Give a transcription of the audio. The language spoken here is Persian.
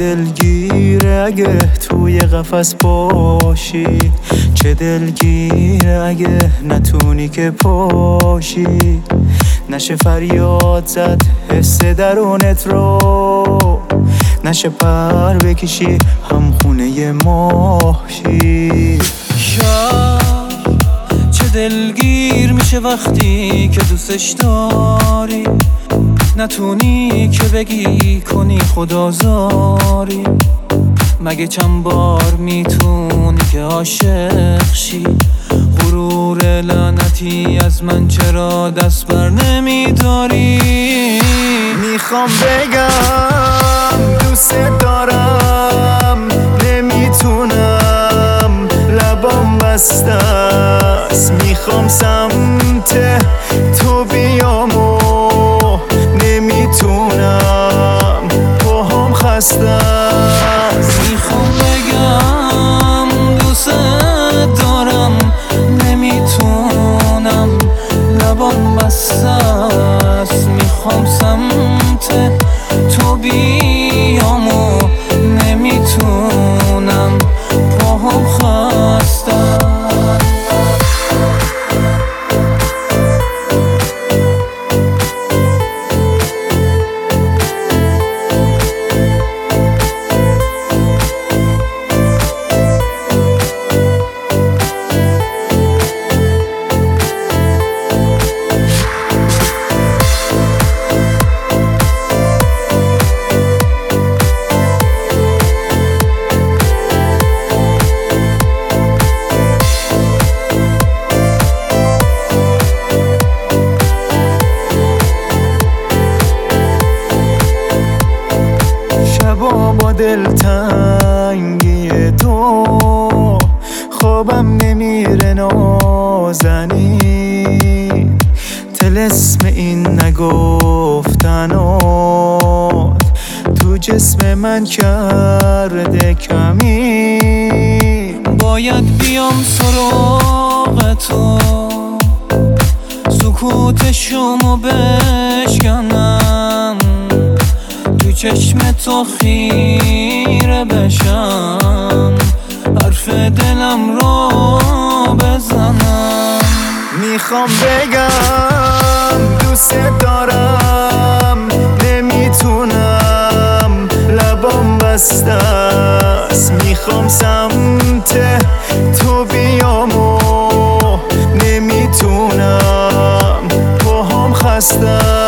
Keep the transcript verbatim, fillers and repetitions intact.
دلگیره اگه توی قفس باشی، چه دلگیره اگه نتونی که پاشی. نشه فریاد زد حس درونت رو، نشه پر بکشی هم خونه ماهشی. شب چه دلگیر میشه وقتی که دوستش داری، نتونی که بگی کنی خدازاری. مگه چند بار میتونی که عاشق شی؟ غرور لعنتی از من چرا دست بر نمیداری؟ میخوام بگم دوست دارم، نمیتونم لبام بسته است. میخوام سمت تو بیام و نمیتونم، پاهام خسته است. میخوام بگم دوست دارم، نمیتونم لبام بسته است. میخوام سمت تو بیام و نمیتونم، پاهام خسته است. با دلتنگی تو خوابم نمیره نازنین. طلسم این نگفتنات تو جسم من کرده کمین. باید بیام سراغ تو، سکوت شما بشکنم، تو چشم تو خیره بشم، حرف دلم رو بزنم. میخوام بگم دوست دارم، نمیتونم لبام بسته است. میخوام سمت تو بیام و نمیتونم، پاهام خسته است.